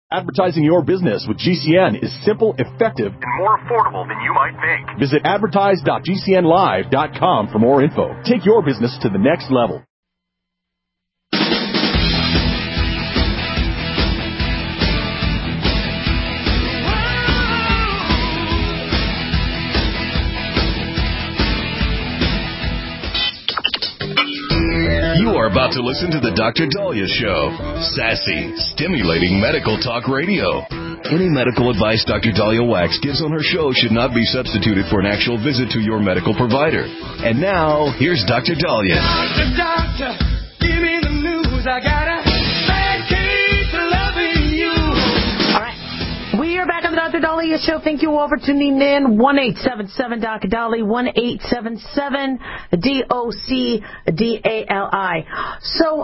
Advertising your business with GCN is simple, effective, and more affordable than you might think. Visit advertise.gcnlive.com for more info. Take your business to the next level. You are about to listen to the Dr. Daliah Show. Sassy, stimulating medical talk radio. Any medical advice Dr. Daliah Wax gives on her show should not be substituted for an actual visit to your medical provider. And now, here's Dr. Daliah. Doctor, give me the news. I got a bad case of loving you. All right. We are back on the Dr. Daliah Show. Thank you all for tuning in. 1-877-Dr. Dali, 1-877-DOC-DALI. So,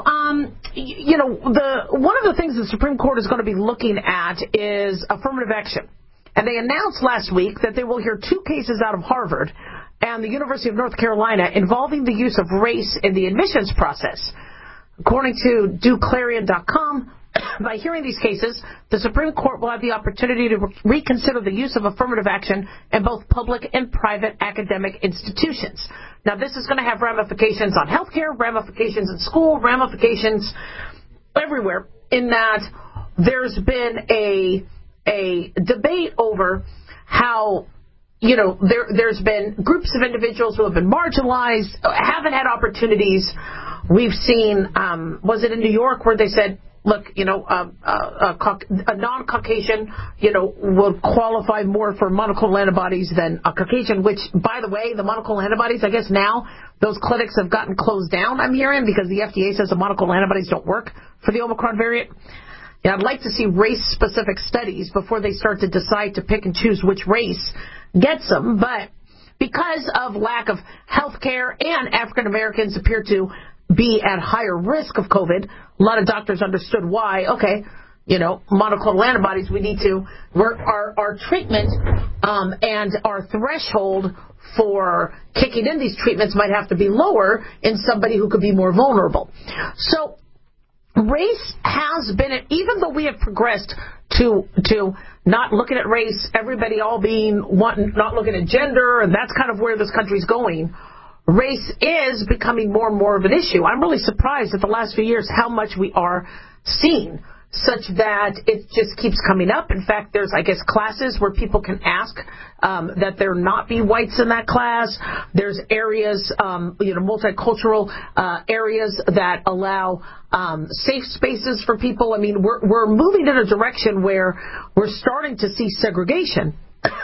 one of the things the Supreme Court is going to be looking at is affirmative action. And they announced last week that they will hear 2 cases out of Harvard and the University of North Carolina involving the use of race in the admissions process. According to DukeClarion.com, by hearing these cases, the Supreme Court will have the opportunity to reconsider the use of affirmative action in both public and private academic institutions. Now, this is going to have ramifications on healthcare, ramifications in school, ramifications everywhere, in that there's been a debate over how, there's been groups of individuals who have been marginalized, haven't had opportunities. We've seen, was it in New York where they said, look, a non-Caucasian, will qualify more for monoclonal antibodies than a Caucasian, which, by the way, the monoclonal antibodies, I guess now those clinics have gotten closed down, I'm hearing, because the FDA says the monoclonal antibodies don't work for the Omicron variant. I'd like to see race-specific studies before they start to decide to pick and choose which race gets them, but because of lack of health care and African Americans appear to be at higher risk of COVID, a lot of doctors understood why. Okay, monoclonal antibodies, we need to work our treatment and our threshold for kicking in these treatments might have to be lower in somebody who could be more vulnerable. So race has been, even though we have progressed to not looking at race, everybody all being not looking at gender, and that's kind of where this country's going. Race is becoming more and more of an issue. I'm really surprised at the last few years how much we are seeing, such that it just keeps coming up. In fact, there's, classes where people can ask that there not be whites in that class. There's areas, multicultural areas that allow safe spaces for people. I mean, we're moving in a direction where we're starting to see segregation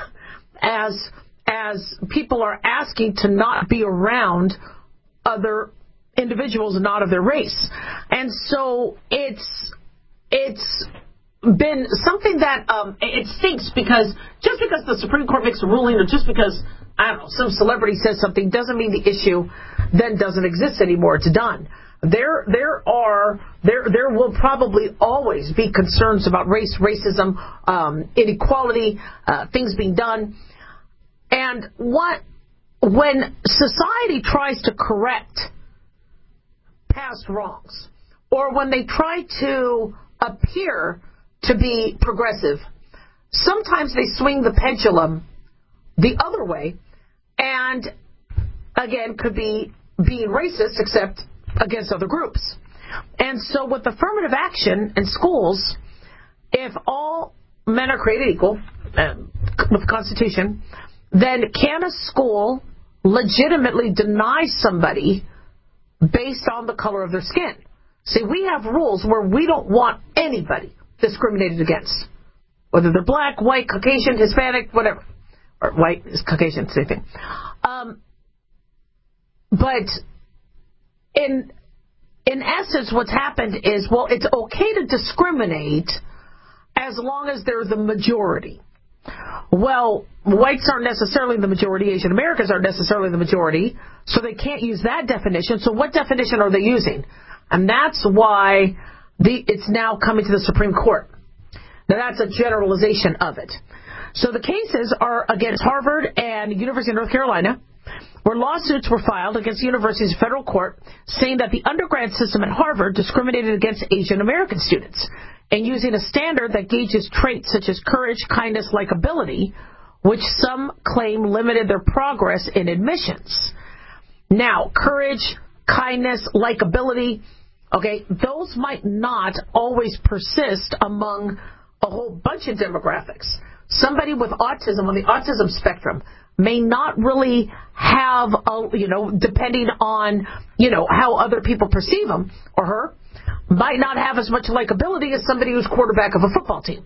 as people are asking to not be around other individuals not of their race. And so it's been something that it stinks, because just because the Supreme Court makes a ruling, or just because, some celebrity says something, doesn't mean the issue then doesn't exist anymore. It's done. There will probably always be concerns about race, racism, inequality, things being done. And when society tries to correct past wrongs, or when they try to appear to be progressive, sometimes they swing the pendulum the other way, and again could be being racist, except against other groups. And so with affirmative action in schools, if all men are created equal with the Constitution, then can a school legitimately deny somebody based on the color of their skin? See, we have rules where we don't want anybody discriminated against, whether they're black, white, Caucasian, Hispanic, whatever. Or white is Caucasian, same thing. But in essence, what's happened is, well, it's okay to discriminate as long as they're the majority. Well, whites aren't necessarily the majority. Asian Americans aren't necessarily the majority. So they can't use that definition. So what definition are they using? And that's why it's now coming to the Supreme Court. Now, that's a generalization of it. So the cases are against Harvard and University of North Carolina, where lawsuits were filed against the university's federal court saying that the undergrad system at Harvard discriminated against Asian American students. and using a standard that gauges traits such as courage, kindness, likability, which some claim limited their progress in admissions. Now, courage, kindness, likability, okay, those might not always persist among a whole bunch of demographics. Somebody with autism on the autism spectrum may not really have, depending on, how other people perceive him or her, might not have as much likability as somebody who's quarterback of a football team.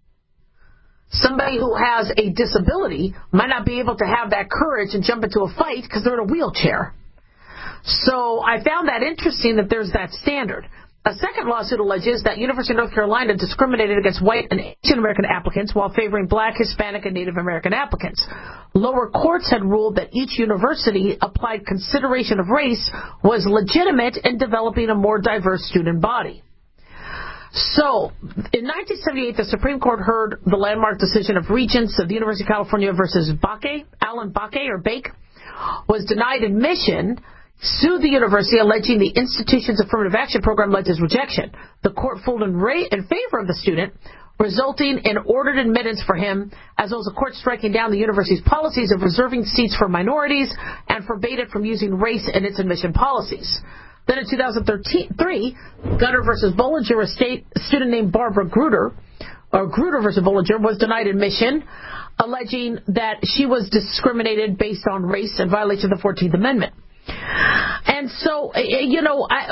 Somebody who has a disability might not be able to have that courage and jump into a fight because they're in a wheelchair. So I found that interesting that there's that standard. A second lawsuit alleges that University of North Carolina discriminated against white and Asian American applicants while favoring black, Hispanic, and Native American applicants. Lower courts had ruled that each university applied consideration of race was legitimate in developing a more diverse student body. So, in 1978, the Supreme Court heard the landmark decision of Regents of the University of California versus Bakke. Alan Bakke, or Bake, was denied admission, sued the university alleging the institution's affirmative action program led to his rejection. The court ruled in favor of the student, resulting in ordered admittance for him, as well as the court striking down the university's policies of reserving seats for minorities and forbade it from using race in its admission policies. Then in 2003, Gunter versus Bollinger, a student named Barbara Grutter, or Grutter versus Bollinger, was denied admission, alleging that she was discriminated based on race in violation of the 14th Amendment. And so, you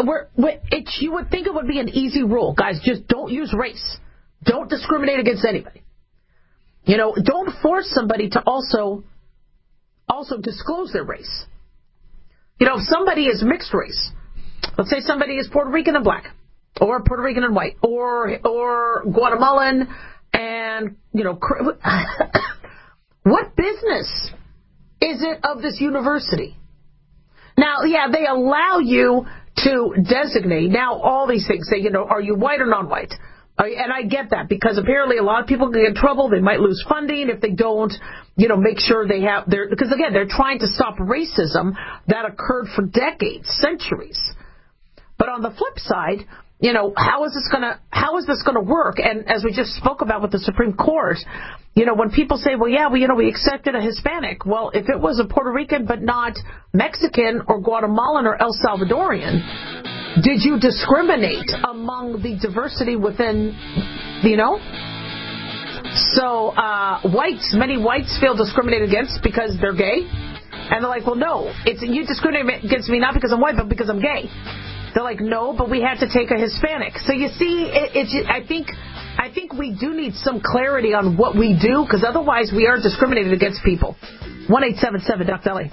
would think it would be an easy rule. Guys, just don't use race. Don't discriminate against anybody. Don't force somebody to also disclose their race. If somebody is mixed race, let's say somebody is Puerto Rican and black, or Puerto Rican and white, or Guatemalan and, what business is it of this university? Now, yeah, they allow you to designate. Now, all these things say, are you white or non-white? And I get that, because apparently a lot of people get in trouble. They might lose funding if they don't, make sure they have because again, they're trying to stop racism that occurred for decades, centuries. But on the flip side, how is this gonna work? And as we just spoke about with the Supreme Court, when people say, well, yeah, we accepted a Hispanic. Well, if it was a Puerto Rican but not Mexican or Guatemalan or El Salvadorian, did you discriminate among the diversity within, So many whites feel discriminated against because they're gay. And they're like, well, no, you discriminate against me not because I'm white, but because I'm gay. They're like, no, but we had to take a Hispanic. So you see, I think we do need some clarity on what we do, because otherwise we are discriminated against people. 1-877-DUCK-DELI.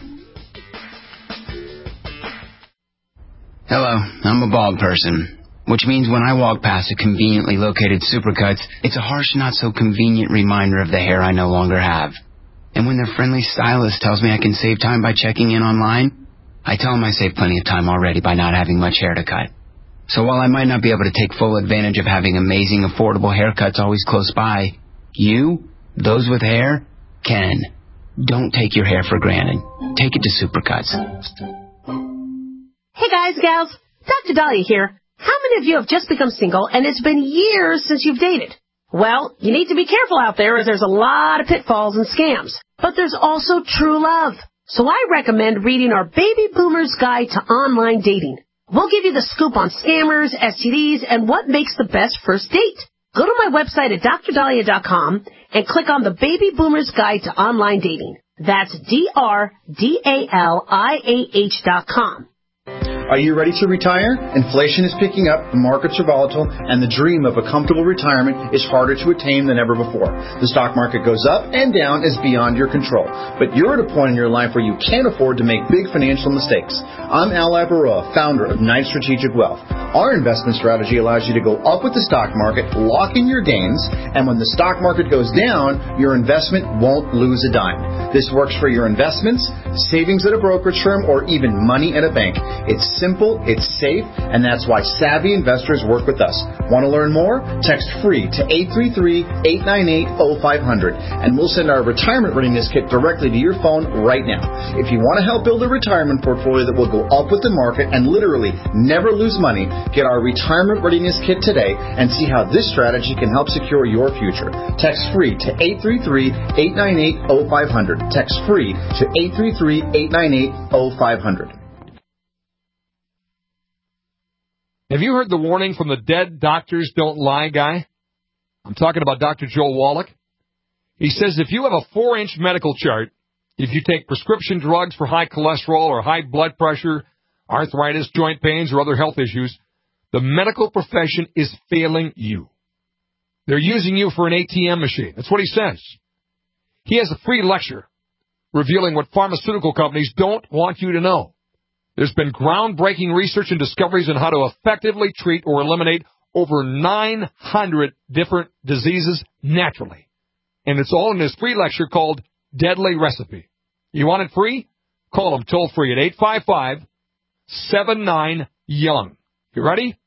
Hello, I'm a bald person, which means when I walk past a conveniently located Supercuts, it's a harsh, not so convenient reminder of the hair I no longer have. And when their friendly stylist tells me I can save time by checking in online, I tell them I save plenty of time already by not having much hair to cut. So while I might not be able to take full advantage of having amazing, affordable haircuts always close by, you, those with hair, can. Don't take your hair for granted. Take it to Supercuts. Hey guys, gals, Dr. Dahlia here. How many of you have just become single and it's been years since you've dated? Well, you need to be careful out there, as there's a lot of pitfalls and scams. But there's also true love. So I recommend reading our Baby Boomer's Guide to Online Dating. We'll give you the scoop on scammers, STDs, and what makes the best first date. Go to my website at drdahlia.com and click on the Baby Boomer's Guide to Online Dating. That's DRDALIAH.com. Are you ready to retire? Inflation is picking up, the markets are volatile, and the dream of a comfortable retirement is harder to attain than ever before. The stock market goes up and down is beyond your control. But you're at a point in your life where you can't afford to make big financial mistakes. I'm Al Labaroa, founder of Knight Strategic Wealth. Our investment strategy allows you to go up with the stock market, lock in your gains, and when the stock market goes down, your investment won't lose a dime. This works for your investments, savings at a brokerage firm, or even money in a bank. It's simple, it's safe, and that's why savvy investors work with us. Want to learn more? Text FREE to 833-898-0500, and we'll send our retirement readiness kit directly to your phone right now. If you want to help build a retirement portfolio that will go up with the market and literally never lose money, get our retirement readiness kit today and see how this strategy can help secure your future. Text FREE to 833-898-0500. Text FREE to 833-898-0500. Have you heard the warning from the dead doctors don't lie guy? I'm talking about Dr. Joel Wallach. He says if you have a 4-inch medical chart, if you take prescription drugs for high cholesterol or high blood pressure, arthritis, joint pains, or other health issues, the medical profession is failing you. They're using you for an ATM machine. That's what he says. He has a free lecture revealing what pharmaceutical companies don't want you to know. There's been groundbreaking research and discoveries on how to effectively treat or eliminate over 900 different diseases naturally. And it's all in this free lecture called Deadly Recipe. You want it free? Call them toll free at 855-79-YOUNG. You ready?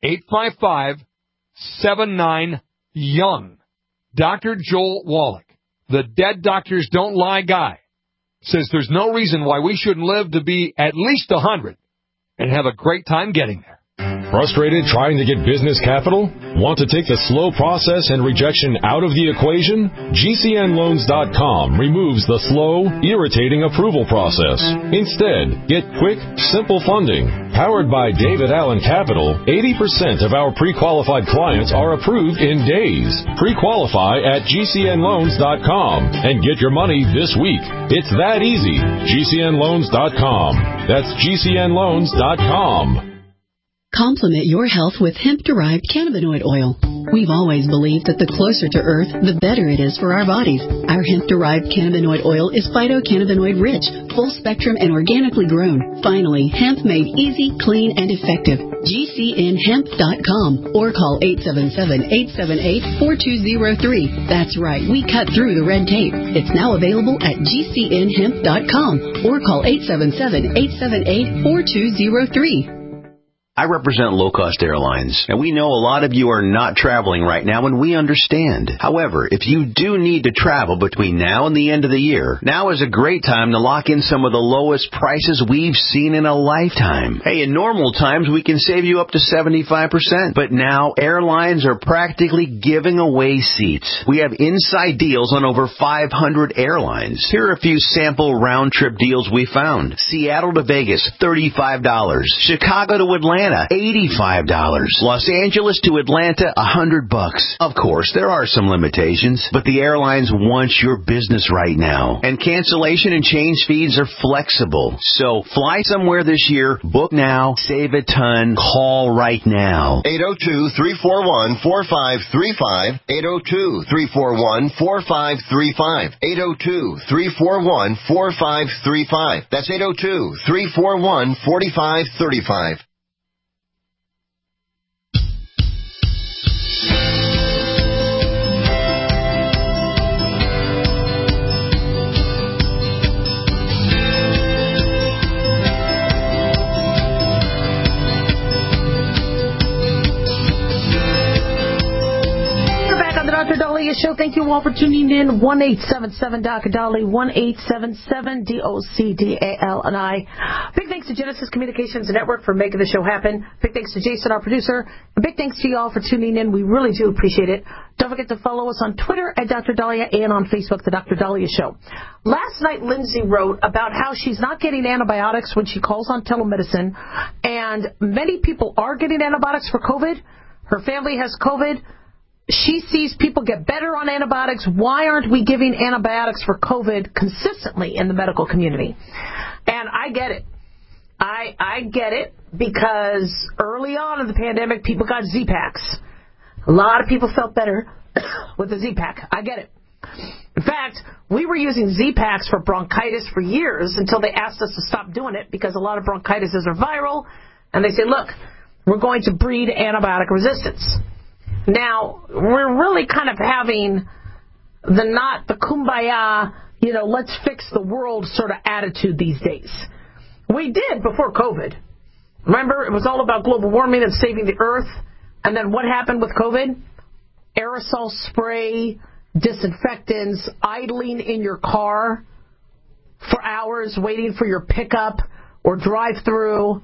855-79-YOUNG. Dr. Joel Wallach, the Dead Doctors Don't Lie guy, says there's no reason why we shouldn't live to be at least 100 and have a great time getting there. Frustrated trying to get business capital? Want to take the slow process and rejection out of the equation? GCNloans.com removes the slow, irritating approval process. Instead, get quick, simple funding. Powered by David Allen Capital, 80% of our pre-qualified clients are approved in days. Pre-qualify at GCNloans.com and get your money this week. It's that easy. GCNloans.com. That's GCNloans.com. Complement your health with hemp-derived cannabinoid oil. We've always believed that the closer to Earth, the better it is for our bodies. Our hemp-derived cannabinoid oil is phytocannabinoid-rich, full-spectrum, and organically grown. Finally, hemp made easy, clean, and effective. GCNhemp.com or call 877-878-4203. That's right, we cut through the red tape. It's now available at GCNhemp.com or call 877-878-4203. I represent low-cost airlines, and we know a lot of you are not traveling right now, and we understand. However, if you do need to travel between now and the end of the year, now is a great time to lock in some of the lowest prices we've seen in a lifetime. Hey, in normal times, we can save you up to 75%, but now airlines are practically giving away seats. We have inside deals on over 500 airlines. Here are a few sample round-trip deals we found. Seattle to Vegas, $35. Chicago to Atlanta, $85. Los Angeles to Atlanta, $100. Of course, there are some limitations, but the airlines want your business right now. And cancellation and change fees are flexible. So fly somewhere this year, book now, save a ton, call right now. 802-341-4535. 802-341-4535. 802-341-4535. That's 802-341-4535. Dr. Dahlia Show. Thank you all for tuning in. 1-877-Dr. 1-877-DOCDALNI. Big thanks to Genesis Communications Network for making the show happen. Big thanks to Jason, our producer. And big thanks to you all for tuning in. We really do appreciate it. Don't forget to follow us on Twitter at Dr. Dahlia and on Facebook, The Dr. Dahlia Show. Last night, Lindsay wrote about how she's not getting antibiotics when she calls on telemedicine. And many people are getting antibiotics for COVID. Her family has COVID. She sees people get better on antibiotics. Why aren't we giving antibiotics for COVID consistently in the medical community? And I get it. I get it because early on in the pandemic, people got Z-Paks. A lot of people felt better with the Z-Pak. I get it. In fact, we were using Z-Paks for bronchitis for years until they asked us to stop doing it because a lot of bronchitises are viral. And they say, look, we're going to breed antibiotic resistance. Now, we're really kind of having the kumbaya, let's fix the world sort of attitude these days. We did before COVID. Remember, it was all about global warming and saving the earth. And then what happened with COVID? Aerosol spray, disinfectants, idling in your car for hours, waiting for your pickup or drive-through,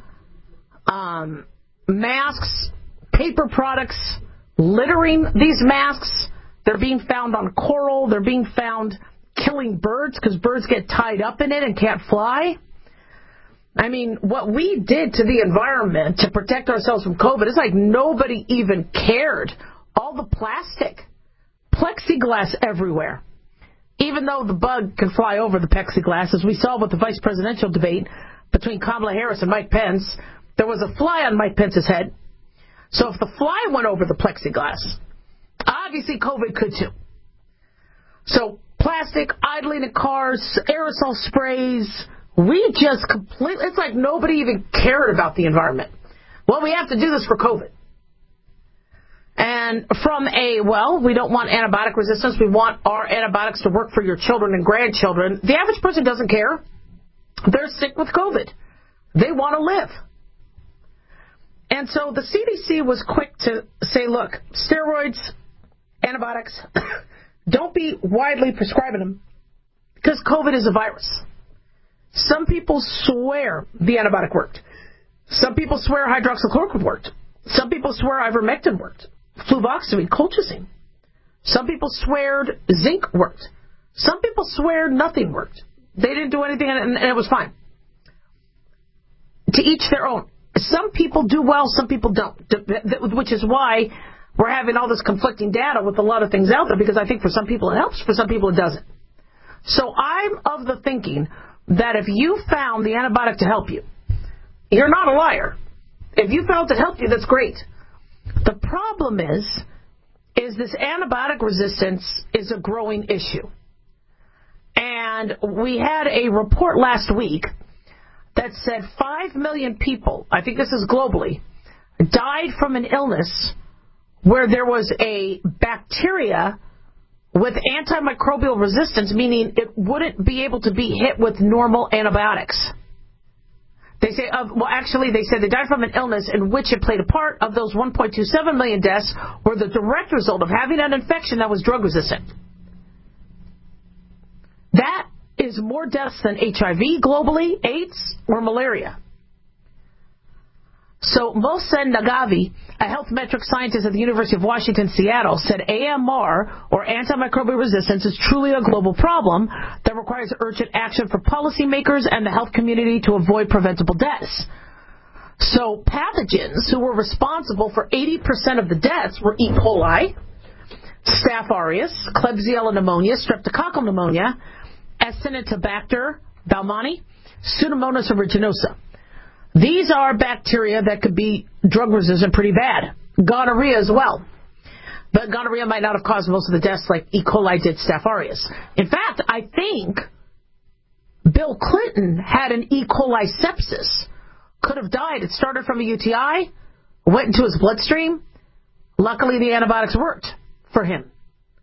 masks, paper products, littering these masks. They're being found on coral. They're being found killing birds because birds get tied up in it and can't fly. I mean, what we did to the environment to protect ourselves from COVID, it's like nobody even cared. All the plastic, plexiglass everywhere. Even though the bug can fly over the plexiglass, as we saw with the vice presidential debate between Kamala Harris and Mike Pence, there was a fly on Mike Pence's head. So if the fly went over the plexiglass, obviously COVID could too. So plastic, idling in cars, aerosol sprays, we just completely, it's like nobody even cared about the environment. Well, we have to do this for COVID. And from we don't want antibiotic resistance. We want our antibiotics to work for your children and grandchildren. The average person doesn't care. They're sick with COVID. They want to live. And so the CDC was quick to say, look, steroids, antibiotics, don't be widely prescribing them because COVID is a virus. Some people swear the antibiotic worked. Some people swear hydroxychloroquine worked. Some people swear ivermectin worked. Fluvoxamine, colchicine. Some people swear zinc worked. Some people swear nothing worked. They didn't do anything and it was fine. To each their own. Some people do well, some people don't. Which is why we're having all this conflicting data with a lot of things out there, because I think for some people it helps, for some people it doesn't. So I'm of the thinking that if you found the antibiotic to help you, you're not a liar. If you found it to help you, that's great. The problem is this antibiotic resistance is a growing issue. And we had a report last week that said 5 million people, I think this is globally, died from an illness where there was a bacteria with antimicrobial resistance, meaning it wouldn't be able to be hit with normal antibiotics. They say, they said they died from an illness in which it played a part. Of those 1.27 million deaths were the direct result of having an infection that was drug resistant. That is more deaths than HIV globally, AIDS, or malaria. So Mohsen Nagavi, a health metric scientist at the University of Washington, Seattle, said AMR, or antimicrobial resistance, is truly a global problem that requires urgent action for policymakers and the health community to avoid preventable deaths. So pathogens who were responsible for 80% of the deaths were E. coli, Staph aureus, Klebsiella pneumonia, Streptococcal pneumonia, Acinetobacter baumannii, Pseudomonas aeruginosa. These are bacteria that could be drug resistant pretty bad. Gonorrhea as well. But gonorrhea might not have caused most of the deaths like E. coli did Staph aureus. In fact, I think Bill Clinton had an E. coli sepsis. Could have died. It started from a UTI, went into his bloodstream. Luckily, the antibiotics worked for him.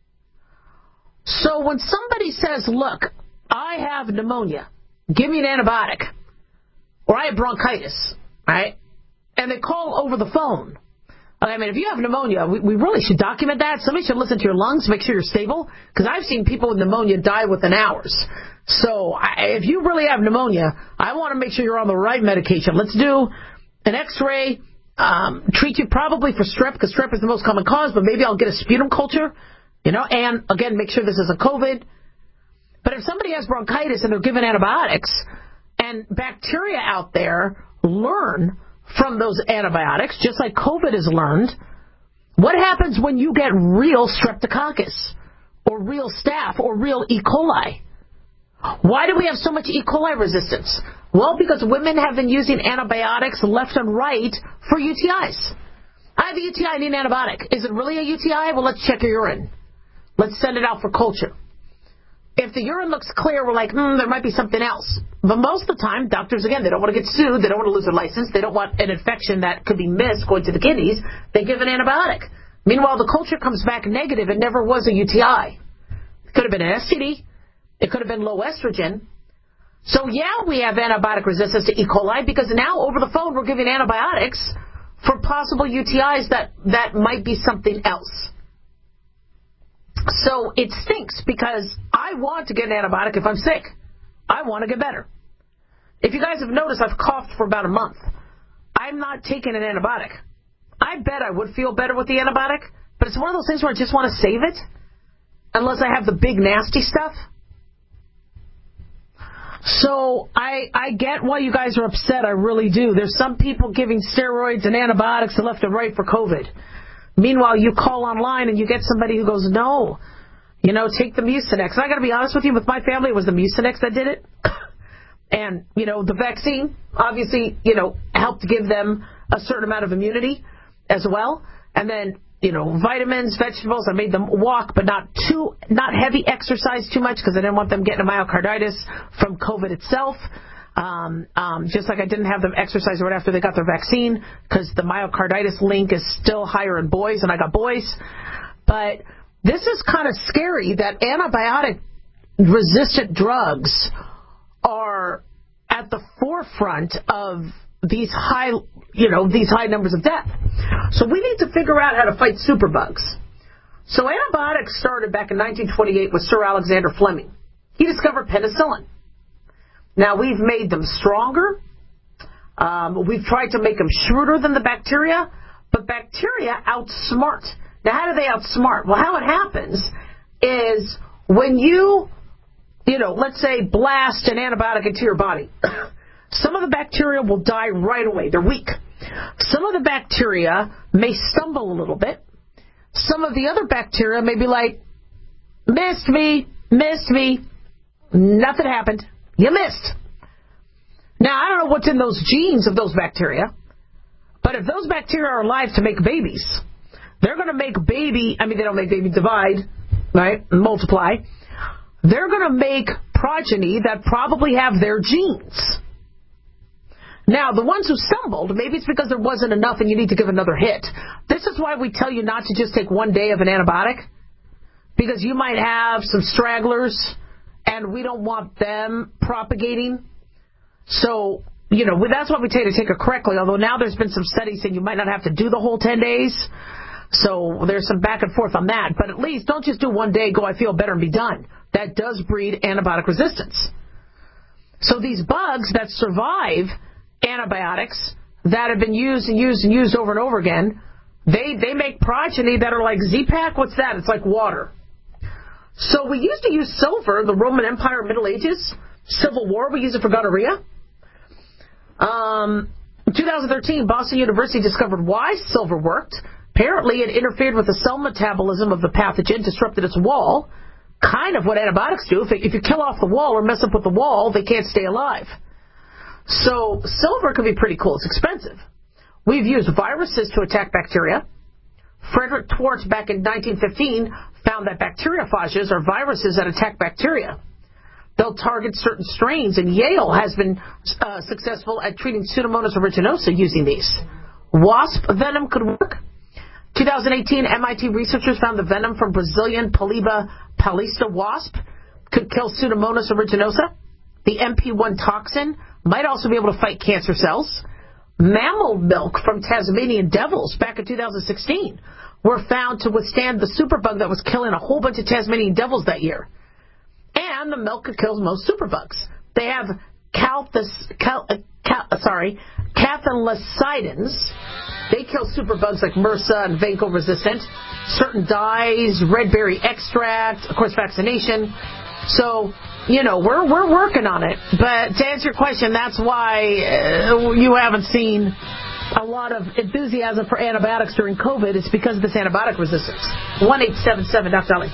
So when somebody says, look, I have pneumonia, give me an antibiotic, or I have bronchitis, right? And they call over the phone. I mean, if you have pneumonia, we really should document that. Somebody should listen to your lungs, make sure you're stable, because I've seen people with pneumonia die within hours. So if you really have pneumonia, I want to make sure you're on the right medication. Let's do an X-ray, treat you probably for strep, because strep is the most common cause, but maybe I'll get a sputum culture, and again, make sure this isn't COVID. But if somebody has bronchitis and they're given antibiotics, and bacteria out there learn from those antibiotics, just like COVID has learned, what happens when you get real streptococcus or real staph or real E. coli? Why do we have so much E. coli resistance? Well, because women have been using antibiotics left and right for UTIs. I have a UTI, I need an antibiotic. Is it really a UTI? Well, let's check your urine. Let's send it out for culture. If the urine looks clear, we're like, there might be something else. But most of the time, doctors, again, they don't want to get sued. They don't want to lose their license. They don't want an infection that could be missed going to the kidneys. They give an antibiotic. Meanwhile, the culture comes back negative. It never was a UTI. It could have been an STD. It could have been low estrogen. So, yeah, we have antibiotic resistance to E. coli because now over the phone we're giving antibiotics for possible UTIs that might be something else. So it stinks because I want to get an antibiotic if I'm sick. I want to get better. If you guys have noticed, I've coughed for about a month. I'm not taking an antibiotic. I bet I would feel better with the antibiotic, but it's one of those things where I just want to save it unless I have the big nasty stuff. So I get why you guys are upset. I really do. There's some people giving steroids and antibiotics to left and right for COVID. Meanwhile, you call online and you get somebody who goes, no, take the Mucinex. And I got to be honest with you, with my family, it was the Mucinex that did it. And, the vaccine obviously, helped give them a certain amount of immunity as well. And then, vitamins, vegetables, I made them walk, but not heavy exercise too much because I didn't want them getting a myocarditis from COVID itself. Just like I didn't have them exercise right after they got their vaccine because the myocarditis link is still higher in boys, and I got boys. But this is kind of scary that antibiotic-resistant drugs are at the forefront of these high numbers of death. So we need to figure out how to fight superbugs. So antibiotics started back in 1928 with Sir Alexander Fleming. He discovered penicillin. Now, we've made them stronger. We've tried to make them shrewder than the bacteria, but bacteria outsmart. Now, how do they outsmart? Well, how it happens is when you let's say blast an antibiotic into your body, some of the bacteria will die right away. They're weak. Some of the bacteria may stumble a little bit. Some of the other bacteria may be like, missed me. Nothing happened. You missed. Now, I don't know what's in those genes of those bacteria, but if those bacteria are alive to make babies, they're going to make they don't make baby divide, right, and multiply. They're going to make progeny that probably have their genes. Now, the ones who stumbled, maybe it's because there wasn't enough and you need to give another hit. This is why we tell you not to just take one day of an antibiotic, because you might have some stragglers, and we don't want them propagating. So, that's why we tell you to take it correctly, although now there's been some studies saying you might not have to do the whole 10 days. So there's some back and forth on that. But at least don't just do one day, go, I feel better, and be done. That does breed antibiotic resistance. So these bugs that survive antibiotics that have been used over and over again, they make progeny that are like Z-Pak. What's that? It's like water. So we used to use silver in the Roman Empire, Middle Ages, Civil War. We used it for gonorrhea. In 2013, Boston University discovered why silver worked. Apparently, it interfered with the cell metabolism of the pathogen, disrupted its wall. Kind of what antibiotics do. If you kill off the wall or mess up with the wall, they can't stay alive. So silver can be pretty cool. It's expensive. We've used viruses to attack bacteria. Frederick Schwartz back in 1915 found that bacteriophages are viruses that attack bacteria. They'll target certain strains, and Yale has been successful at treating Pseudomonas aeruginosa using these. Wasp venom could work. 2018, MIT researchers found the venom from Brazilian Polyba paulista wasp could kill Pseudomonas aeruginosa. The MP1 toxin might also be able to fight cancer cells. Mammal milk from Tasmanian devils back in 2016 were found to withstand the superbug that was killing a whole bunch of Tasmanian devils that year. And the milk could kill most superbugs. They have cathelicidins. They kill superbugs like MRSA and vancomycin-resistant. Certain dyes, red berry extract, of course, vaccination. So, we're working on it. But to answer your question, that's why you haven't seen a lot of enthusiasm for antibiotics during COVID. It's because of this antibiotic resistance. 1-877-Dr.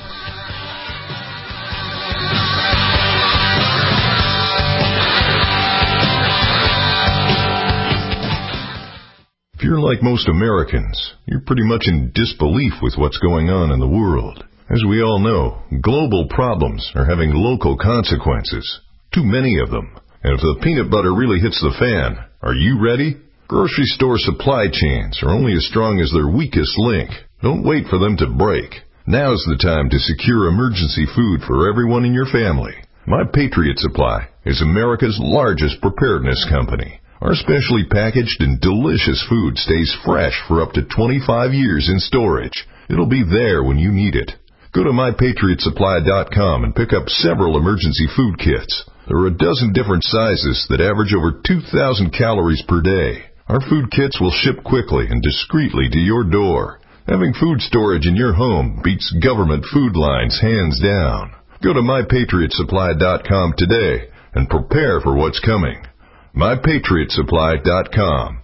If you're like most Americans, you're pretty much in disbelief with what's going on in the world. As we all know, global problems are having local consequences. Too many of them. And if the peanut butter really hits the fan, are you ready? Grocery store supply chains are only as strong as their weakest link. Don't wait for them to break. Now's the time to secure emergency food for everyone in your family. My Patriot Supply is America's largest preparedness company. Our specially packaged and delicious food stays fresh for up to 25 years in storage. It'll be there when you need it. Go to MyPatriotSupply.com and pick up several emergency food kits. There are a dozen different sizes that average over 2,000 calories per day. Our food kits will ship quickly and discreetly to your door. Having food storage in your home beats government food lines hands down. Go to MyPatriotSupply.com today and prepare for what's coming. MyPatriotSupply.com.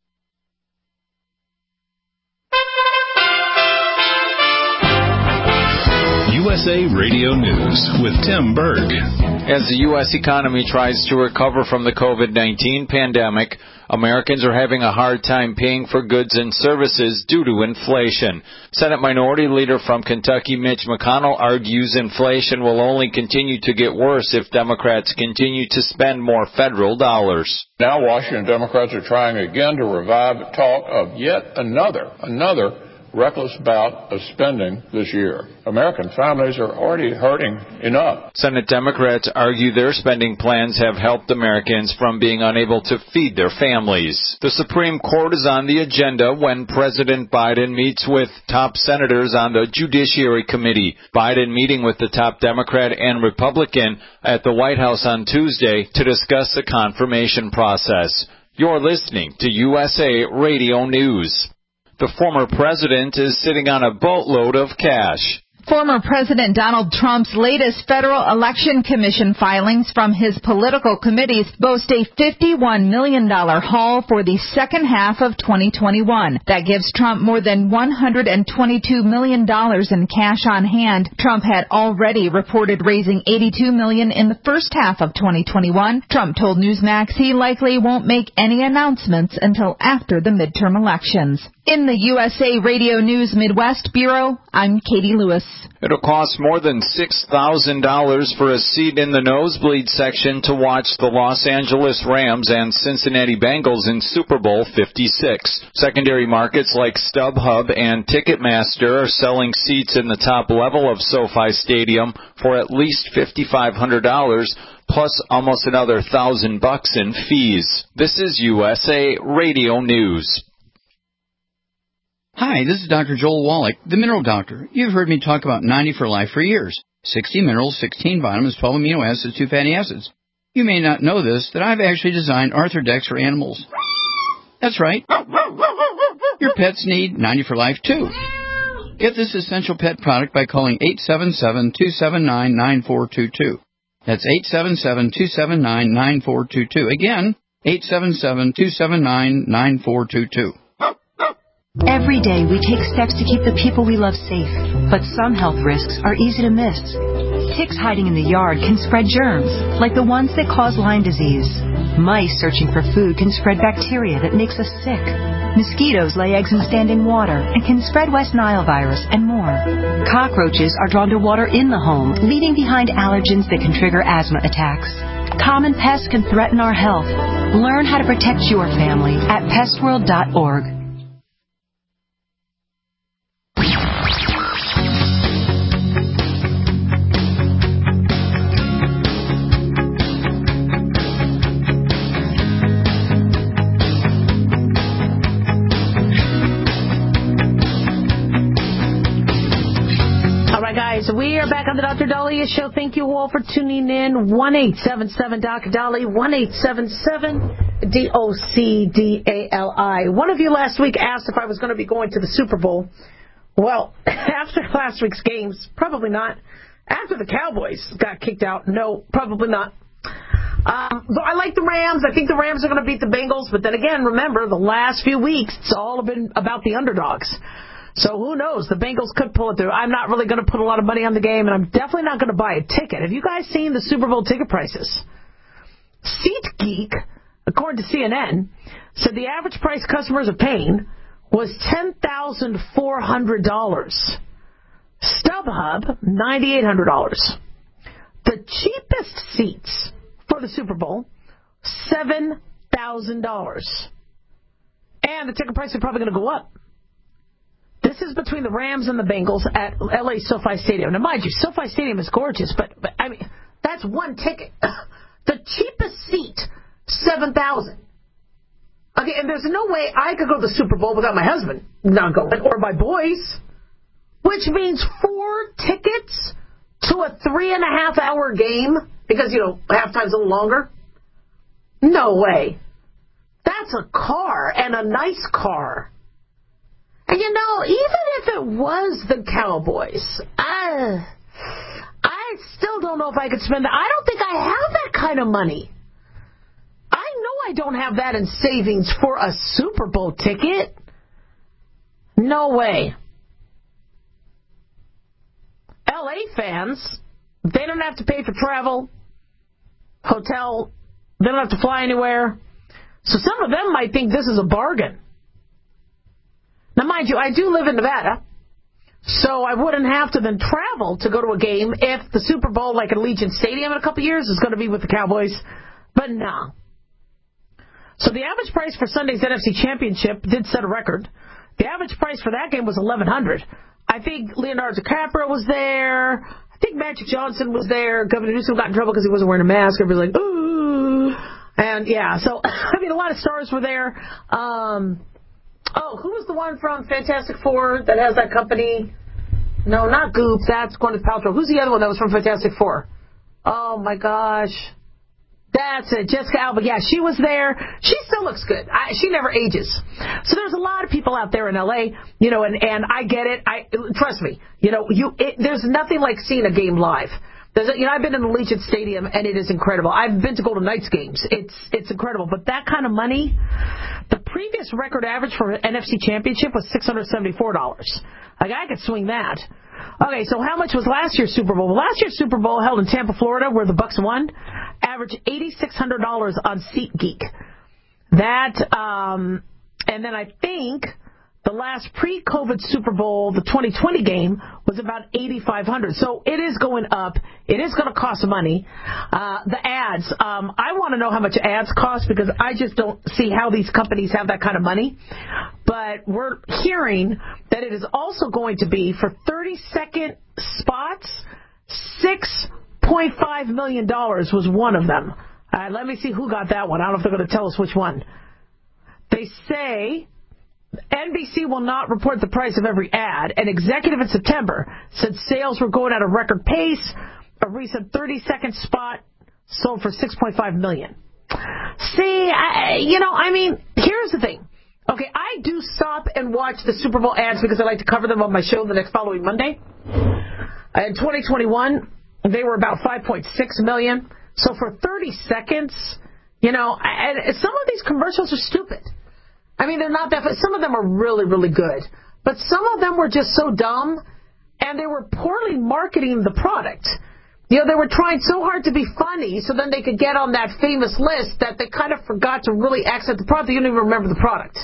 USA Radio News with Tim Berg. As the U.S. economy tries to recover from the COVID-19 pandemic, Americans are having a hard time paying for goods and services due to inflation. Senate Minority Leader from Kentucky, Mitch McConnell, argues inflation will only continue to get worse if Democrats continue to spend more federal dollars. Now Washington Democrats are trying again to revive talk of yet another reckless bout of spending this year. American families are already hurting enough. Senate Democrats argue their spending plans have helped Americans from being unable to feed their families. The Supreme Court is on the agenda when President Biden meets with top senators on the Judiciary Committee. Biden meeting with the top Democrat and Republican at the White House on Tuesday to discuss the confirmation process. You're listening to USA Radio News. The former president is sitting on a boatload of cash. Former President Donald Trump's latest Federal Election Commission filings from his political committees boast a $51 million haul for the second half of 2021. That gives Trump more than $122 million in cash on hand. Trump had already reported raising $82 million in the first half of 2021. Trump told Newsmax he likely won't make any announcements until after the midterm elections. In the USA Radio News Midwest Bureau, I'm Katie Lewis. It'll cost more than $6,000 for a seat in the nosebleed section to watch the Los Angeles Rams and Cincinnati Bengals in Super Bowl 56. Secondary markets like StubHub and Ticketmaster are selling seats in the top level of SoFi Stadium for at least $5,500. Plus almost another $1,000 in fees. This is USA Radio News. Hi, this is Dr. Joel Wallach, the Mineral Doctor. You've heard me talk about 90 for Life for years. 60 minerals, 16 vitamins, 12 amino acids, 2 fatty acids. You may not know this, that I've actually designed Arthrodex for animals. That's right. Your pets need 90 for Life, too. Get this essential pet product by calling 877-279-9422. That's 877-279-9422. Again, 877-279-9422. Every day we take steps to keep the people we love safe, but some health risks are easy to miss. Ticks hiding in the yard can spread germs, like the ones that cause Lyme disease. Mice searching for food can spread bacteria that makes us sick. Mosquitoes lay eggs in standing water and can spread West Nile virus and more. Cockroaches are drawn to water in the home, leaving behind allergens that can trigger asthma attacks. Common pests can threaten our health. Learn how to protect your family at pestworld.org. So we are back on the Dr. Dahlia Show. Thank you all for tuning in. 1-877-Dr. 1-877-DOCDALI. One of you last week asked if I was going to be going to the Super Bowl. Well, after last week's games, probably not. After the Cowboys got kicked out, no, probably not. But I like the Rams. I think the Rams are going to beat the Bengals. But then again, remember, the last few weeks, it's all been about the underdogs. So who knows? The Bengals could pull it through. I'm not really going to put a lot of money on the game, and I'm definitely not going to buy a ticket. Have you guys seen the Super Bowl ticket prices? SeatGeek, according to CNN, said the average price customers are paying was $10,400. StubHub, $9,800. The cheapest seats for the Super Bowl, $7,000. And the ticket price is probably going to go up. This is between the Rams and the Bengals at LA SoFi Stadium. Now, mind you, SoFi Stadium is gorgeous, but I mean, That's one ticket. The cheapest seat, $7,000. Okay, and there's no way I could go to the Super Bowl without my husband not going, or my boys, which means 4 tickets to a 3.5-hour game because, halftime's a little longer. No way. That's a car, and a nice car. And even if it was the Cowboys, I still don't know if I could spend that. I don't think I have that kind of money. I know I don't have that in savings for a Super Bowl ticket. No way. LA fans, they don't have to pay for travel, hotel, they don't have to fly anywhere. So some of them might think this is a bargain. Now, mind you, I do live in Nevada, so I wouldn't have to then travel to go to a game if the Super Bowl, like at Allegiant Stadium in a couple years, is going to be with the Cowboys. But no. So the average price for Sunday's NFC Championship did set a record. The average price for that game was $1,100. I think Leonardo DiCaprio was there. I think Magic Johnson was there. Governor Newsom got in trouble because he wasn't wearing a mask. Everybody's like, ooh. And, yeah, so, a lot of stars were there. Who was the one from Fantastic Four that has that company? No, not Goop. That's Gwyneth Paltrow. Who's the other one that was from Fantastic Four? Oh, my gosh. That's it. Jessica Alba. Yeah, she was there. She still looks good. She never ages. So there's a lot of people out there in L.A., and I get it. Trust me, there's nothing like seeing a game live. I've been in the Allegiant Stadium, and it is incredible. I've been to Golden Knights games. It's incredible. But that kind of money, the previous record average for an NFC Championship was $674. I could swing that. Okay, so how much was last year's Super Bowl? Well, last year's Super Bowl held in Tampa, Florida, where the Bucs won, averaged $8,600 on SeatGeek. And then I think the last pre-COVID Super Bowl, the 2020 game, was about $8,500. So it is going up. It is going to cost money. The ads, I want to know how much ads cost because I just don't see how these companies have that kind of money. But we're hearing that it is also going to be for 30-second spots, $6.5 million was one of them. Let me see who got that one. I don't know if they're going to tell us which one. They say NBC will not report the price of every ad. An executive in September said sales were going at a record pace. A recent 30-second spot sold for $6.5 million. See, here's the thing. Okay, I do stop and watch the Super Bowl ads because I like to cover them on my show the following Monday. In 2021, they were about $5.6 million. So for 30 seconds, and some of these commercials are stupid. They're not that. Some of them are really, really good. But some of them were just so dumb, and they were poorly marketing the product. They were trying so hard to be funny so then they could get on that famous list that they kind of forgot to really accent the product. They didn't even remember the product.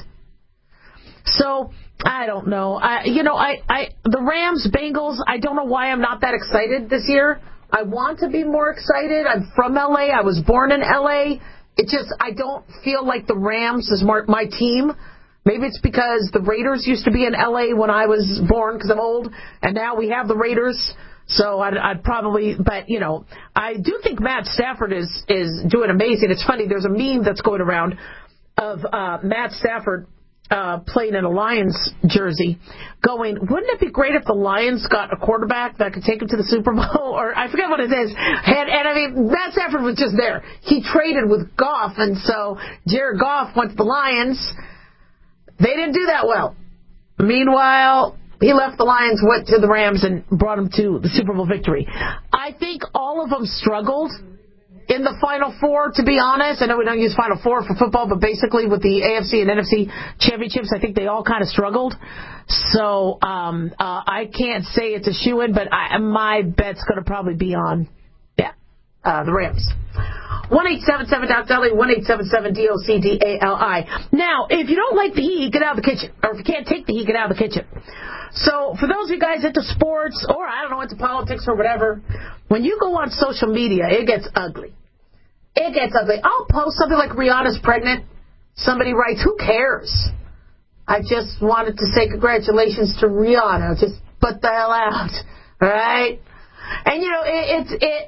So, I don't know. The Rams, Bengals, I don't know why I'm not that excited this year. I want to be more excited. I'm from L.A. I was born in L.A. I don't feel like the Rams is my team. Maybe it's because the Raiders used to be in L.A. when I was born because I'm old, and now we have the Raiders. So I'd probably, but I do think Matt Stafford is doing amazing. It's funny. There's a meme that's going around of Matt Stafford playing in a Lions jersey, going, wouldn't it be great if the Lions got a quarterback that could take them to the Super Bowl? Or I forget what it is. And Matt Stafford was just there. He traded with Goff, and so Jared Goff went to the Lions. They didn't do that well. Meanwhile, he left the Lions, went to the Rams, and brought them to the Super Bowl victory. I think all of them struggled in the Final Four, to be honest. I know we don't use Final Four for football, but basically with the AFC and NFC championships, I think they all kind of struggled. So I can't say it's a shoo-in, but my bet's going to probably be on, the Rams. 1-877-DOC-DALY, 1-877-DOC-DALI. Now, if you don't like the heat, get out of the kitchen. Or if you can't take the heat, get out of the kitchen. So, for those of you guys into sports, or I don't know, into politics or whatever, when you go on social media, it gets ugly. It gets ugly. I'll post something like Rihanna's pregnant. Somebody writes, who cares? I just wanted to say congratulations to Rihanna. Just put the hell out. Right? And,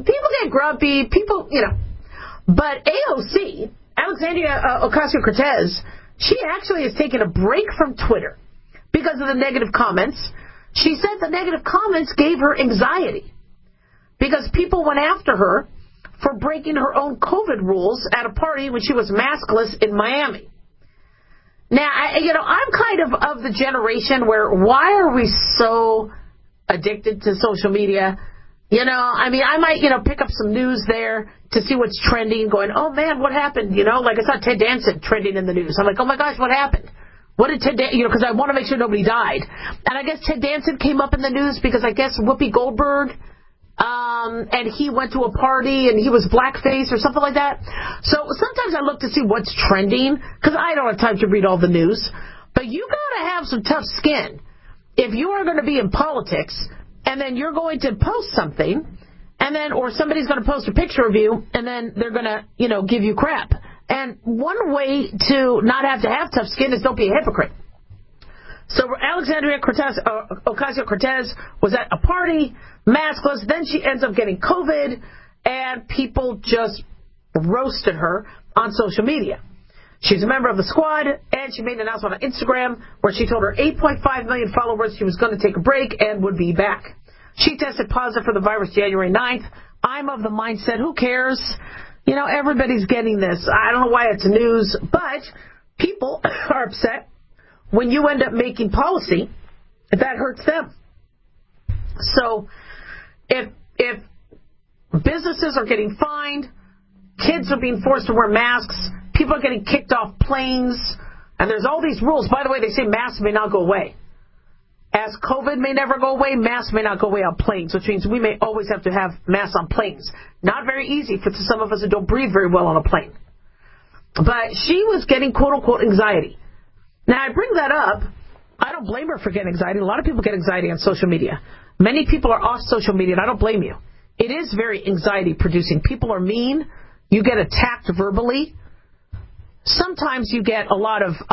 people get grumpy, people, But AOC, Alexandria Ocasio-Cortez, she actually has taken a break from Twitter because of the negative comments. She said the negative comments gave her anxiety because people went after her for breaking her own COVID rules at a party when she was maskless in Miami. Now, I'm kind of the generation where why are we so addicted to social media? I might, pick up some news there to see what's trending, going, oh, man, what happened? Like I saw Ted Danson trending in the news. I'm like, oh, my gosh, what happened? What did Ted Danson, because I want to make sure nobody died. And I guess Ted Danson came up in the news because I guess Whoopi Goldberg, and he went to a party and he was blackface or something like that. So sometimes I look to see what's trending because I don't have time to read all the news. But you got to have some tough skin if you are going to be in politics and then you're going to post something and then, or somebody's going to post a picture of you and then they're going to, give you crap. And one way to not have to have tough skin is don't be a hypocrite. So Alexandria Ocasio-Cortez was at a party, maskless, then she ends up getting COVID, and people just roasted her on social media. She's a member of the squad, and she made an announcement on Instagram where she told her 8.5 million followers she was going to take a break and would be back. She tested positive for the virus January 9th. I'm of the mindset, who cares? Everybody's getting this. I don't know why it's news, but people are upset when you end up making policy that hurts them. So if businesses are getting fined, kids are being forced to wear masks, people are getting kicked off planes, and there's all these rules. By the way, they say masks may not go away. As COVID may never go away, masks may not go away on planes, which means we may always have to have masks on planes. Not very easy for some of us who don't breathe very well on a plane. But she was getting quote-unquote anxiety. Now, I bring that up. I don't blame her for getting anxiety. A lot of people get anxiety on social media. Many people are off social media, and I don't blame you. It is very anxiety-producing. People are mean. You get attacked verbally. Sometimes you get a lot of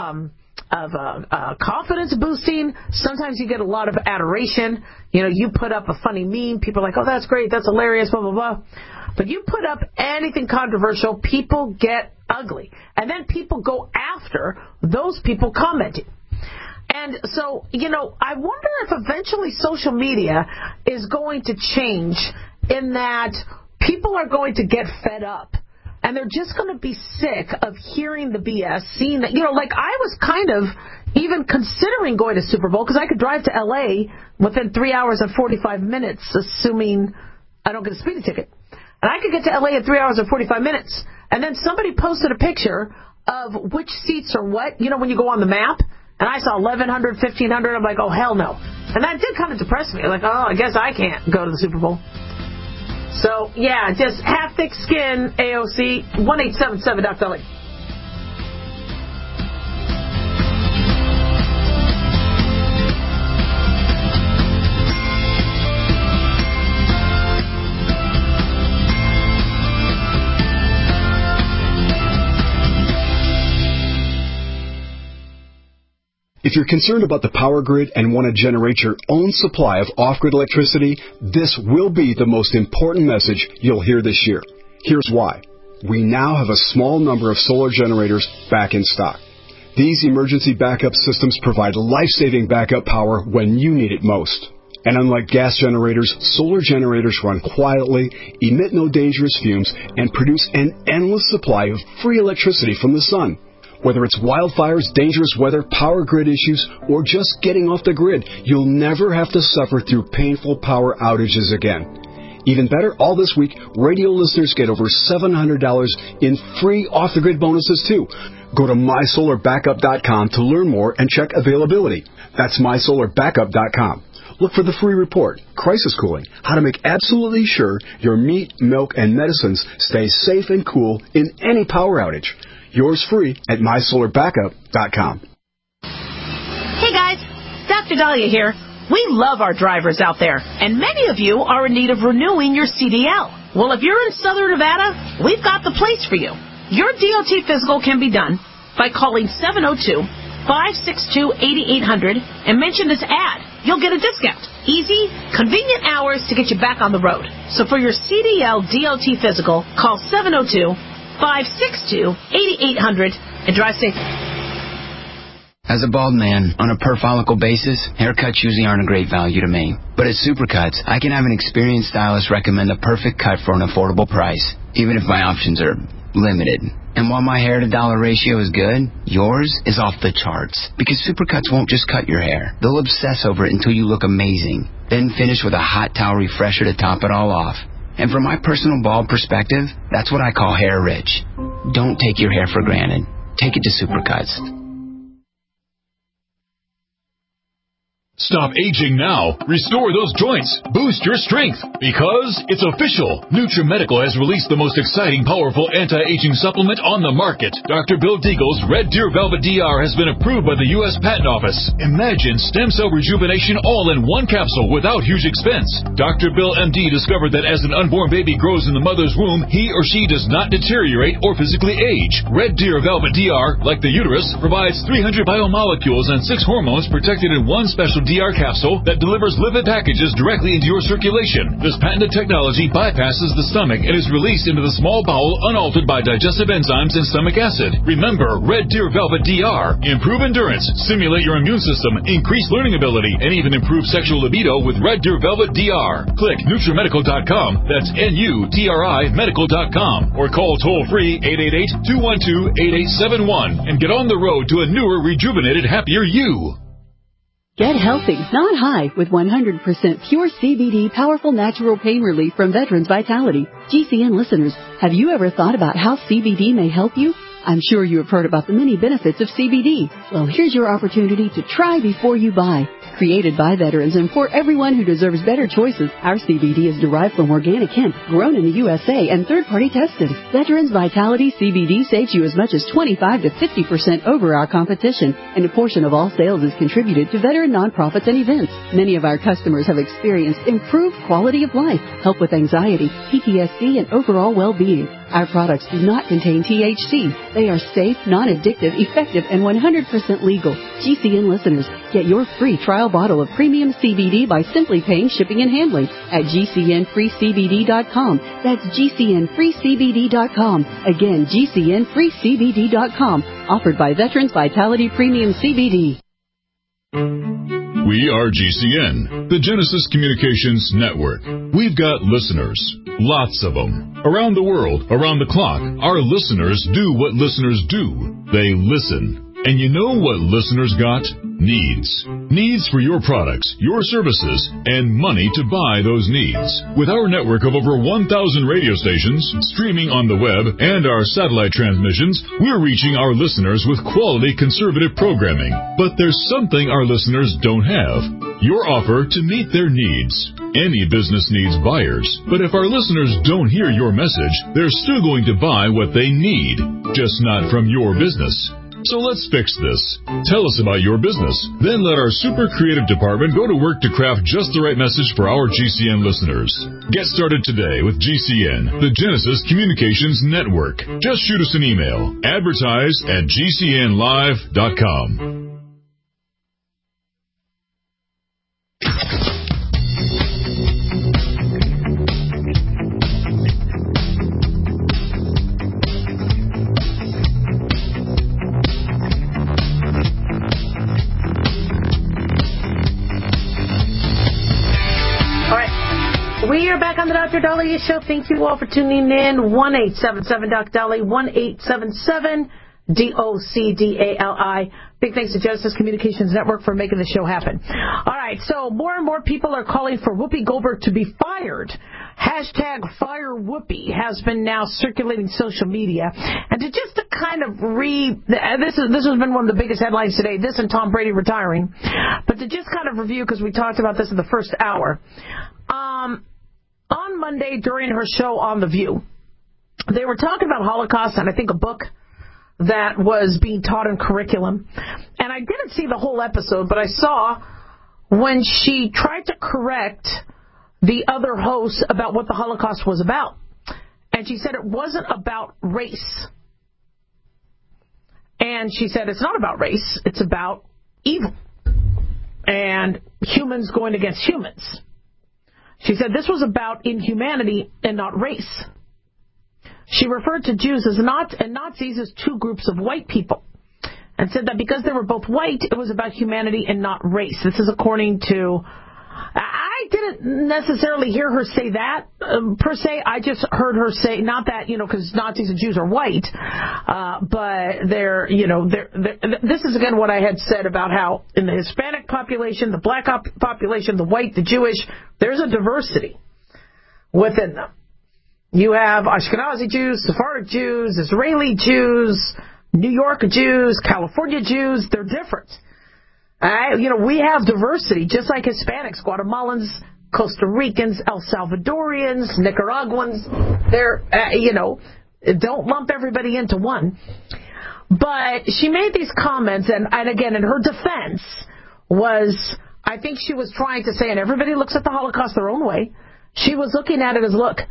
confidence boosting. Sometimes you get a lot of adoration. You put up a funny meme. People are like, oh, that's great. That's hilarious, blah, blah, blah. But you put up anything controversial, people get ugly. And then people go after those people commenting. And so, I wonder if eventually social media is going to change in that people are going to get fed up. And they're just going to be sick of hearing the BS, seeing that, like I was kind of even considering going to Super Bowl because I could drive to L.A. within 3 hours and 45 minutes, assuming I don't get a speeding ticket. And I could get to L.A. in 3 hours and 45 minutes. And then somebody posted a picture of which seats are what, when you go on the map. And I saw 1,100, 1,500. I'm like, oh, hell no. And that did kind of depress me. Like, oh, I guess I can't go to the Super Bowl. So, yeah, just have thick skin, AOC, 1-877-DOC-DOLLY. If you're concerned about the power grid and want to generate your own supply of off-grid electricity, this will be the most important message you'll hear this year. Here's why. We now have a small number of solar generators back in stock. These emergency backup systems provide life-saving backup power when you need it most. And unlike gas generators, solar generators run quietly, emit no dangerous fumes, and produce an endless supply of free electricity from the sun. Whether it's wildfires, dangerous weather, power grid issues, or just getting off the grid, you'll never have to suffer through painful power outages again. Even better, all this week, radio listeners get over $700 in free off-the-grid bonuses, too. Go to MySolarBackup.com to learn more and check availability. That's MySolarBackup.com. Look for the free report, Crisis Cooling, how to make absolutely sure your meat, milk, and medicines stay safe and cool in any power outage. Yours free at MySolarBackup.com. Hey guys, Dr. Dahlia here. We love our drivers out there, and many of you are in need of renewing your CDL. Well, if you're in Southern Nevada, we've got the place for you. Your DOT physical can be done by calling 702-562-8800 and mention this ad. you'll get a discount. Easy, convenient hours to get you back on the road. So for your CDL DOT physical, call 702-562-8800 and drive safe. As a bald man, on a per-follicle basis, haircuts usually aren't a great value to me. But at Supercuts, I can have an experienced stylist recommend the perfect cut for an affordable price, even if my options are limited. And while my hair-to-dollar ratio is good, yours is off the charts. Because Supercuts won't just cut your hair. They'll obsess over it until you look amazing. Then finish with a hot towel refresher to top it all off. And from my personal bald perspective, that's what I call hair rich. Don't take your hair for granted. Take it to Supercuts. Stop aging now. Restore those joints. Boost your strength. Because it's official. NutriMedical has released the most exciting, powerful anti-aging supplement on the market. Dr. Bill Deagle's Red Deer Velvet DR has been approved by the U.S. Patent Office. Imagine stem cell rejuvenation all in one capsule without huge expense. Dr. Bill MD discovered that as an unborn baby grows in the mother's womb, he or she does not deteriorate or physically age. Red Deer Velvet DR, like the uterus, provides 300 biomolecules and 6 hormones protected in one special DR capsule that delivers lipid packages directly into your circulation. This patented technology bypasses the stomach and is released into the small bowel unaltered by digestive enzymes and stomach acid. Remember, Red Deer Velvet DR. Improve endurance, stimulate your immune system, increase learning ability, and even improve sexual libido with Red Deer Velvet DR. Click NutriMedical.com, that's NUTRI Medical.com, or call toll-free 888-212-8871 and get on the road to a newer, rejuvenated, happier you. Get healthy, not high, with 100% pure CBD powerful natural pain relief from Veterans Vitality. GCN listeners, have you ever thought about how CBD may help you? I'm sure you have heard about the many benefits of CBD. Well, here's your opportunity to try before you buy. Created by veterans and for everyone who deserves better choices, our CBD is derived from organic hemp, grown in the USA, and third-party tested. Veterans Vitality CBD saves you as much as 25 to 50% over our competition, and a portion of all sales is contributed to veteran nonprofits and events. Many of our customers have experienced improved quality of life, help with anxiety, PTSD, and overall well-being. Our products do not contain THC. They are safe, non-addictive, effective, and 100% legal. GCN listeners, get your free trial bottle of premium CBD by simply paying shipping and handling at GCNFreeCBD.com. That's GCNFreeCBD.com. Again, GCNFreeCBD.com. Offered by Veterans Vitality Premium CBD. We are GCN, the Genesis Communications Network. We've got listeners, lots of them. Around the world, around the clock, our listeners do what listeners do. They listen. And you know what listeners got? Needs. Needs for your products, your services, and money to buy those needs. With our network of over 1,000 radio stations, streaming on the web, and our satellite transmissions, we're reaching our listeners with quality conservative programming. But there's something our listeners don't have. Your offer to meet their needs. Any business needs buyers, but if our listeners don't hear your message, they're still going to buy what they need, just not from your business. So let's fix this. Tell us about your business. Then let our super creative department go to work to craft just the right message for our GCN listeners. Get started today with GCN, the Genesis Communications Network. Just shoot us an email. Advertise@GCNlive.com. We are back on the Dr. Dahlia Show. Thank you all for tuning in. 1-877-Doc-Dali, 1-877-DOCDALI. Big thanks to Genesis Communications Network for making the show happen. All right, so more and more people are calling for Whoopi Goldberg to be fired. Hashtag Fire Whoopi has been now circulating social media. And to kind of read, this has been one of the biggest headlines today, this and Tom Brady retiring. But to just kind of review, because we talked about this in the first hour, on Monday during her show on The View, they were talking about Holocaust and I think a book that was being taught in curriculum. And I didn't see the whole episode, but I saw when she tried to correct the other hosts about what the Holocaust was about. And she said it wasn't about race. And she said it's not about race, it's about evil. And humans going against humans. She said this was about inhumanity and not race. She referred to Jews as and Nazis as two groups of white people, and said that because they were both white, it was about humanity and not race. This is according to... I didn't necessarily hear her say that, per se. I just heard her say, not that, because Nazis and Jews are white, but this is again what I had said about how in the Hispanic population, the black population, the white, the Jewish, there's a diversity within them. You have Ashkenazi Jews, Sephardic Jews, Israeli Jews, New York Jews, California Jews. They're different. We have diversity, just like Hispanics, Guatemalans, Costa Ricans, El Salvadorians, Nicaraguans. They're, don't lump everybody into one. But she made these comments, and again, in her defense, I think she was trying to say, and everybody looks at the Holocaust their own way. She was looking at it as, look,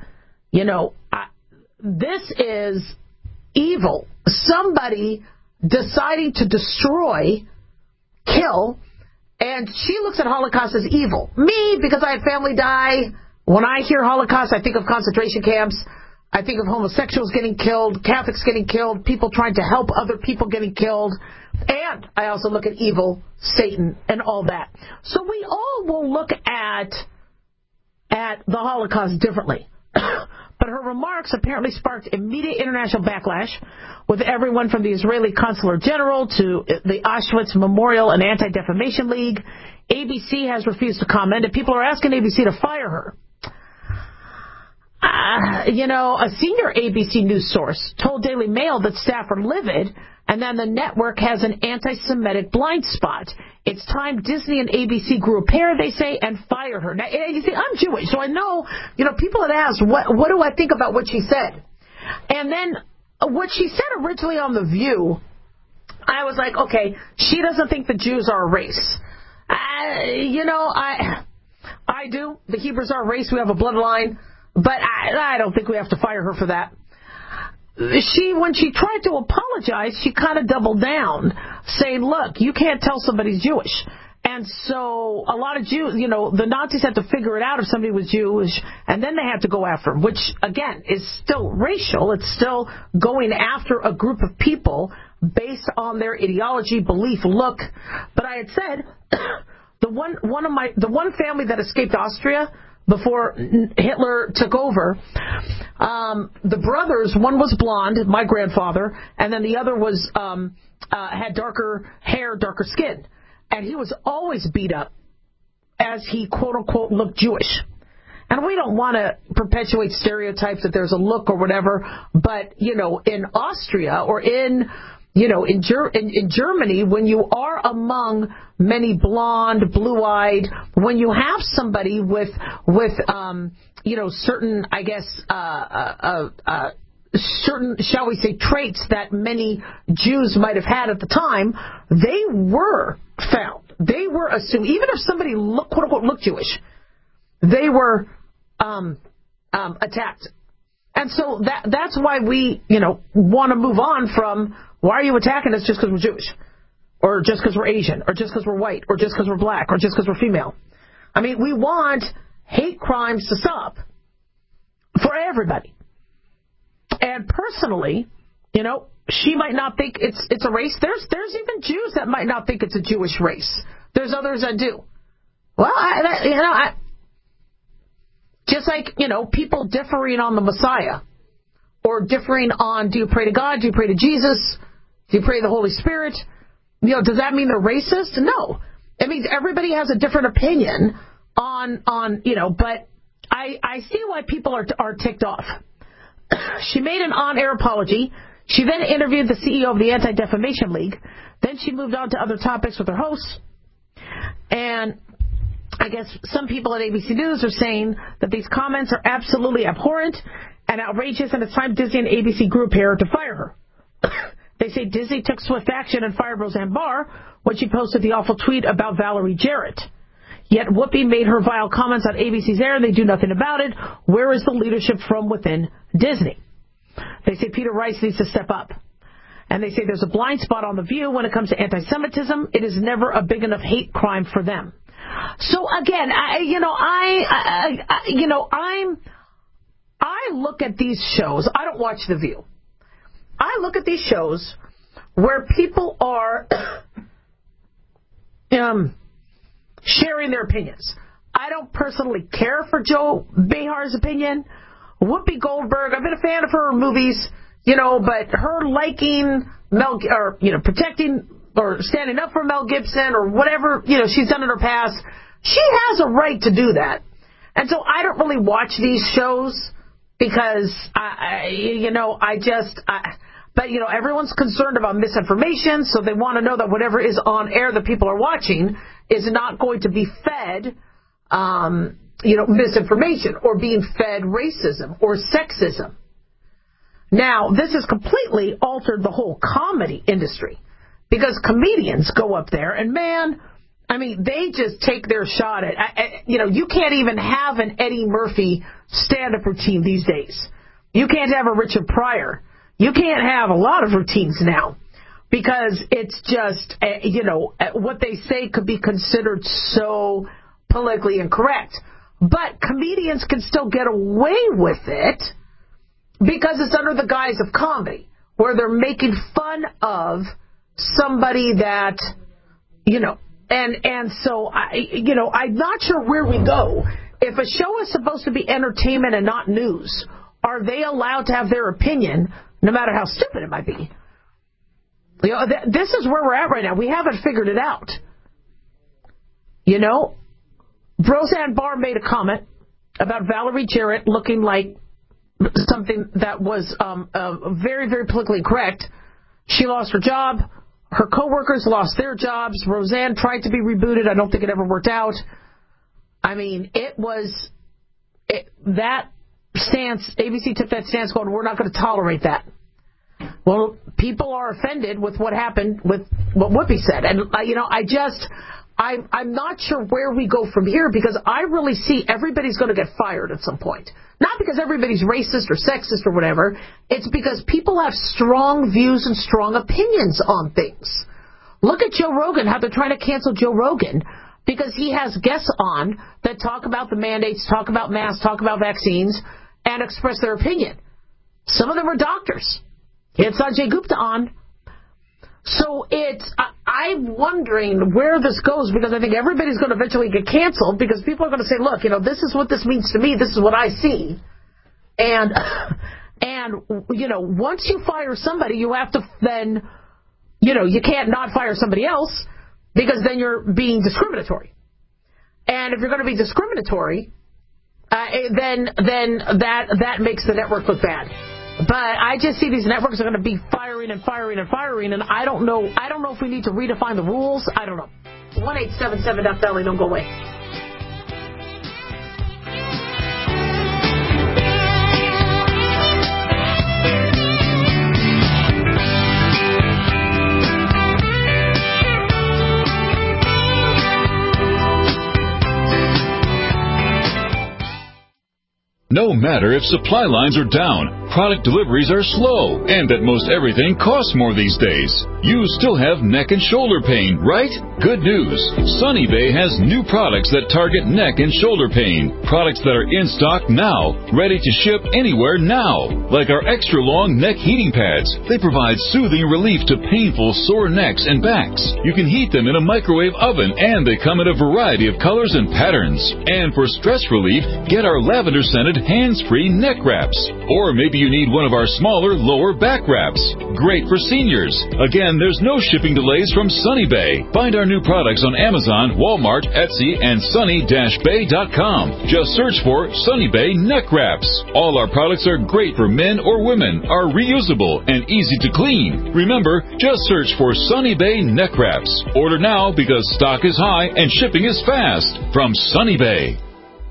this is evil. Somebody deciding to destroy, kill, and she looks at Holocaust as evil. Me, because I had family die, when I hear Holocaust, I think of concentration camps. I think of homosexuals getting killed, Catholics getting killed, people trying to help other people getting killed. And I also look at evil, Satan, and all that. So we all will look at the Holocaust differently. But her remarks apparently sparked immediate international backlash, with everyone from the Israeli Consular General to the Auschwitz Memorial and Anti-Defamation League. ABC has refused to comment, and people are asking ABC to fire her. A senior ABC news source told Daily Mail that staff are livid, and then the network has an anti-Semitic blind spot. It's time Disney and ABC grew a pair, they say, and fired her. Now, you see, I'm Jewish, so I know, people had asked, what do I think about what she said? And then what she said originally on The View, I was like, okay, she doesn't think the Jews are a race. I do. The Hebrews are a race. We have a bloodline. But I don't think we have to fire her for that. When she tried to apologize, she kind of doubled down, saying, look, you can't tell somebody's Jewish. And so a lot of Jews, the Nazis had to figure it out if somebody was Jewish, and then they had to go after them, which, again, is still racial. It's still going after a group of people based on their ideology, belief, look. But I had said, the one family that escaped Austria before Hitler took over, the brothers, one was blonde, my grandfather, and then the other was had darker hair, darker skin. And he was always beat up as he, quote-unquote, looked Jewish. And we don't want to perpetuate stereotypes that there's a look or whatever, but, in Austria or in Germany, when you are among many blonde, blue-eyed, when you have somebody with certain, I guess, certain, shall we say, traits that many Jews might have had at the time, they were found. They were assumed, even if somebody quote-unquote looked Jewish, they were attacked. And so that's why we, want to move on from, why are you attacking us just because we're Jewish? Or just because we're Asian? Or just because we're white? Or just because we're black? Or just because we're female? I mean, we want hate crimes to stop for everybody. And personally, she might not think it's a race. There's even Jews that might not think it's a Jewish race. There's others that do. Well, just like, people differing on the Messiah, or differing on, do you pray to God? Do you pray to Jesus? Do you pray to the Holy Spirit? Does that mean they're racist? No. It means everybody has a different opinion on but I see why people are ticked off. She made an on-air apology. She then interviewed the CEO of the Anti-Defamation League. Then she moved on to other topics with her hosts. And I guess some people at ABC News are saying that these comments are absolutely abhorrent and outrageous, and it's time Disney and ABC grew a pair to fire her. They say Disney took swift action and fired Roseanne Barr when she posted the awful tweet about Valerie Jarrett. Yet Whoopi made her vile comments on ABC's air, and they do nothing about it. Where is the leadership from within Disney? They say Peter Rice needs to step up. And they say there's a blind spot on The View when it comes to anti-Semitism. It is never a big enough hate crime for them. So again, I look at these shows. I don't watch The View. I look at these shows where people are sharing their opinions. I don't personally care for Joe Behar's opinion. Whoopi Goldberg, I've been a fan of her movies, but her liking protecting or standing up for Mel Gibson or whatever, she's done in her past, she has a right to do that. And so I don't really watch these shows because, but everyone's concerned about misinformation, so they want to know that whatever is on air that people are watching is not going to be fed, misinformation or being fed racism or sexism. Now, this has completely altered the whole comedy industry because comedians go up there and, man, I mean, they just take their shot at, you can't even have an Eddie Murphy stand-up routine these days. You can't have a Richard Pryor. You can't have a lot of routines now because it's just, what they say could be considered so politically incorrect. But comedians can still get away with it because it's under the guise of comedy, where they're making fun of somebody that, and so, I'm not sure where we go. If a show is supposed to be entertainment and not news, are they allowed to have their opinion, no matter how stupid it might be? This is where we're at right now. We haven't figured it out. Roseanne Barr made a comment about Valerie Jarrett looking like something that was very, very politically incorrect. She lost her job. Her coworkers lost their jobs. Roseanne tried to be rebooted. I don't think it ever worked out. I mean, that stance, ABC took that stance going, we're not going to tolerate that. Well, people are offended with what happened with what Whoopi said. And, I'm not sure where we go from here because I really see everybody's going to get fired at some point. Not because everybody's racist or sexist or whatever. It's because people have strong views and strong opinions on things. Look at Joe Rogan, how they're trying to cancel Joe Rogan because he has guests on that talk about the mandates, talk about masks, talk about vaccines, and express their opinion. Some of them are doctors. He had Sanjay Gupta on. So I'm wondering where this goes because I think everybody's going to eventually get canceled because people are going to say, look, this is what this means to me. This is what I see. And once you fire somebody, you have to then, you can't not fire somebody else because then you're being discriminatory. And if you're going to be discriminatory, then that makes the network look bad. But I just see these networks are going to be firing and firing and firing, and I don't know if we need to redefine the rules. I don't know. 1-877-FLE, don't go away. No matter if supply lines are down, product deliveries are slow, and that most everything costs more these days, you still have neck and shoulder pain, right? Good news. Sunny Bay has new products that target neck and shoulder pain. Products that are in stock now, ready to ship anywhere now. Like our extra long neck heating pads. They provide soothing relief to painful sore necks and backs. You can heat them in a microwave oven, and they come in a variety of colors and patterns. And for stress relief, get our lavender-scented hands-free neck wraps. Or maybe you need one of our smaller lower back wraps. Great for seniors. Again, there's no shipping delays from Sunny Bay. Find our new products on Amazon, Walmart, Etsy, and sunny-bay.com. Just search for Sunny Bay neck wraps. All our products are great for men or women, are reusable, and easy to clean. Remember, just search for Sunny Bay neck wraps. Order now because stock is high and shipping is fast. From Sunny Bay.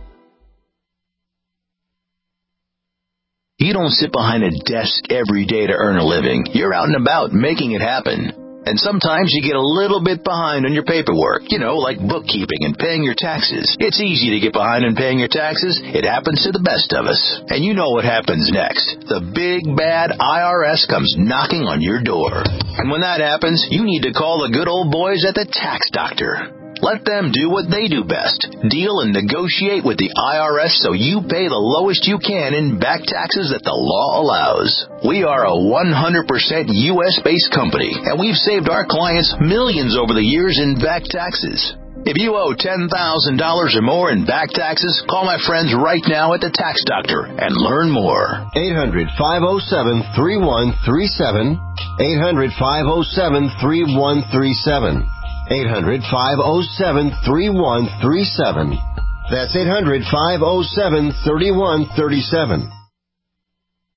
You don't sit behind a desk every day to earn a living. You're out and about making it happen. And sometimes you get a little bit behind on your paperwork, like bookkeeping and paying your taxes. It's easy to get behind on paying your taxes. It happens to the best of us. And you know what happens next. The big, bad IRS comes knocking on your door. And when that happens, you need to call the good old boys at the Tax Doctor. Let them do what they do best. Deal and negotiate with the IRS so you pay the lowest you can in back taxes that the law allows. We are a 100% U.S.-based company, and we've saved our clients millions over the years in back taxes. If you owe $10,000 or more in back taxes, call my friends right now at the Tax Doctor and learn more. 800-507-3137. 800-507-3137. 800-507-3137. That's 800-507-3137.